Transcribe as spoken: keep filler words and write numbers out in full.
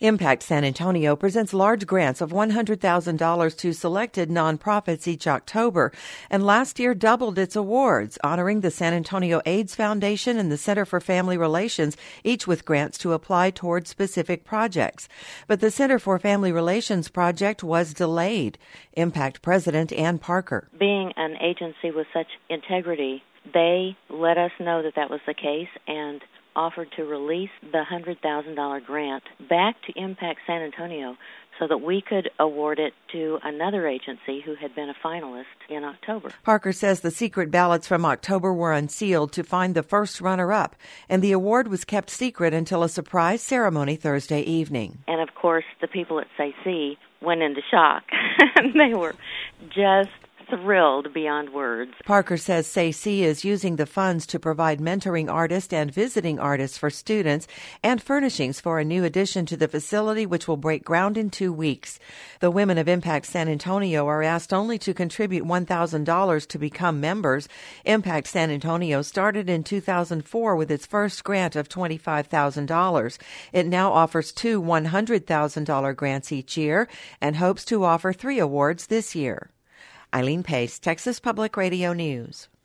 Impact San Antonio presents large grants of one hundred thousand dollars to selected nonprofits each October, and last year doubled its awards, honoring the San Antonio AIDS Foundation and the Center for Family Relations, each with grants to apply toward specific projects. But the Center for Family Relations project was delayed. Impact President Ann Parker. Being an agency with such integrity, they let us know that that was the case and offered to release the one hundred thousand dollars grant back to Impact San Antonio so that we could award it to another agency who had been a finalist in October. Parker says the secret ballots from October were unsealed to find the first runner-up, and the award was kept secret until a surprise ceremony Thursday evening. And, of course, the people at S A C went into shock. They were just thrilled beyond words. Parker says S A C is using the funds to provide mentoring artists and visiting artists for students and furnishings for a new addition to the facility, which will break ground in two weeks. The women of Impact San Antonio are asked only to contribute one thousand dollars to become members. Impact San Antonio started in two thousand four with its first grant of twenty-five thousand dollars. It now offers two one hundred thousand dollars grants each year and hopes to offer three awards this year. Eileen Pace, Texas Public Radio News.